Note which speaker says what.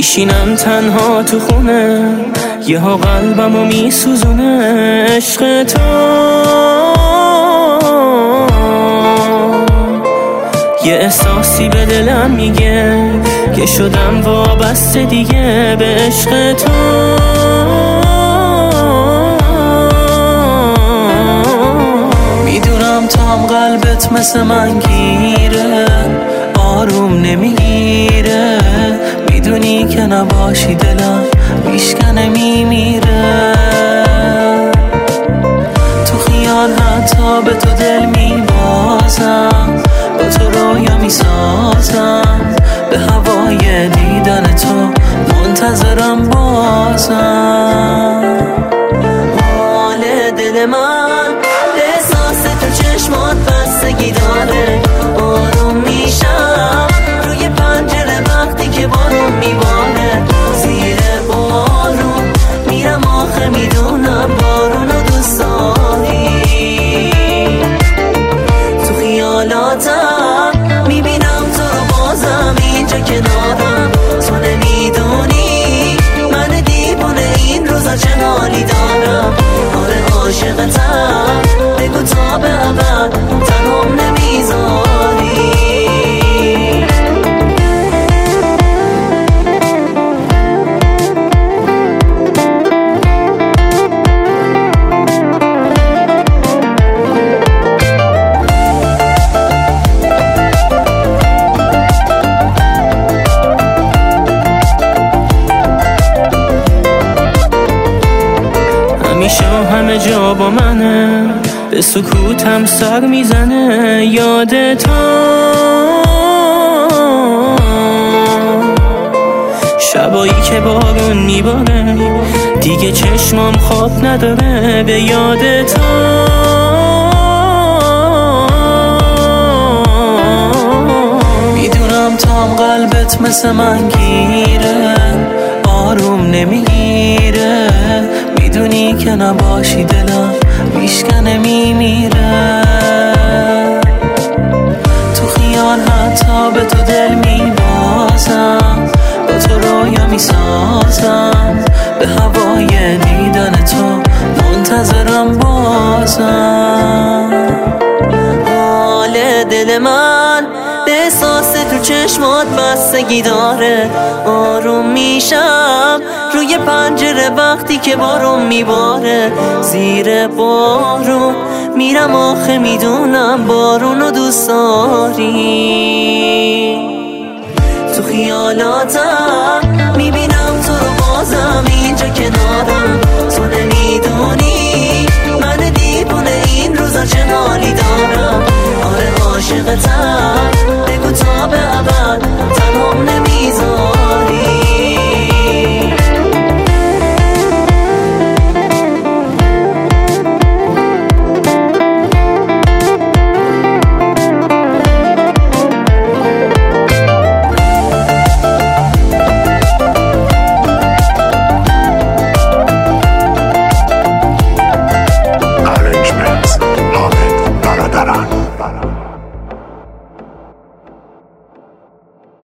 Speaker 1: میشینم تنها تو خونه، یه ها قلبمو میسوزونه عشق تو. یه احساسی به دلم میگه که شدم وابسته دیگه به عشق تو. میدونم تو هم قلبت مثل من گیره، آروم نمیگیره. میدونی که نباشی دلم میشکنه میمیره. تو خیال حتی به تو دل میبازم، با تو رویا میسازم، به هوای دیدن تو منتظرم بازم. حال دل من احساس تو چشمات بستگی داره، آروم میشم روی پنجره وقتی که بارون میباره. زیر بارون میرم آخه میدونم بارونو دوست داری. تو خیالاتم میبینم تو رو بازم اینجا کنارم. تو نمیدونی من دیوونه این روزا چه حالی دارم. آره عاشقتم، بگو تا به ابد تنهم نمیذاری. همیشه همه جا با منه، به سکوتم سر میزنه یاد تو. شبایی که بارون میباره دیگه چشمام خواب نداره به یاد تو. میدونم تو هم قلبت مثل من گیره، آروم نمیگیره. میدونی که نباشی دلم میشکنه میمیره. تو خیال حتی به تو دل میبازم، با تو رویا میسازم، به هوای دیدن تو منتظرم بازم. حال دل من به احساس تو چشمات بستگی داره، آروم میشم روی پنجره وقتی که بارون میباره. زیر بارون میرم آخه میدونم بارونو دوست داری. تو خیالاتم میبینم تو رو بازم اینجا کنارم. تو نمیدونی من دیوونه این روزا چه حالی دارم. آره عاشقتم،